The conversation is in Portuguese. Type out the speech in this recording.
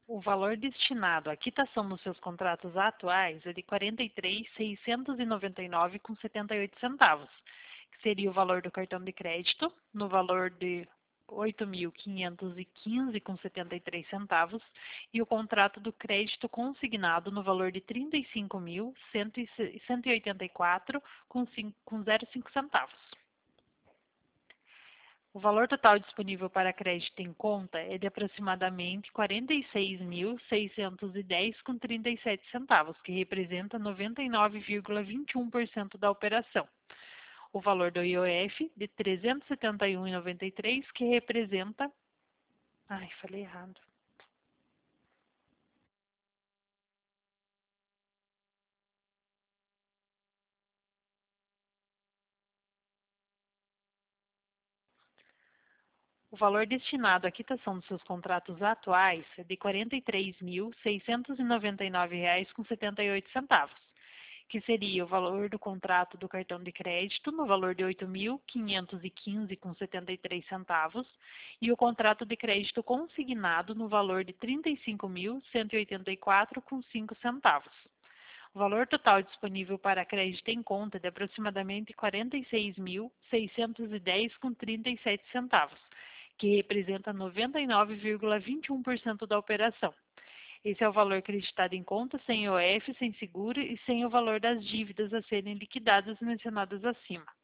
O valor destinado à quitação nos seus contratos atuais é de R$ 43.699,78 centavos, que seria o valor do cartão de crédito, no valor de R$ 8.515,73 centavos, e o contrato do crédito consignado no valor de R$ 35.184,05 centavos. O valor total disponível para crédito em conta é de aproximadamente R$ 46.610,37 centavos, que representa 99,21% da operação. O valor do IOF de R$ 371,93, que representa... Ai, falei errado. O valor destinado à quitação dos seus contratos atuais é de R$ 43.699,78 centavos, que seria o valor do contrato do cartão de crédito no valor de R$ 8.515,73 centavos e o contrato de crédito consignado no valor de R$ 35.184,05 centavos. O valor total disponível para crédito em conta é de aproximadamente R$ 46.610,37 centavos, que representa 99,21% da operação. Esse é o valor creditado em conta, sem IOF, sem seguro e sem o valor das dívidas a serem liquidadas mencionadas acima.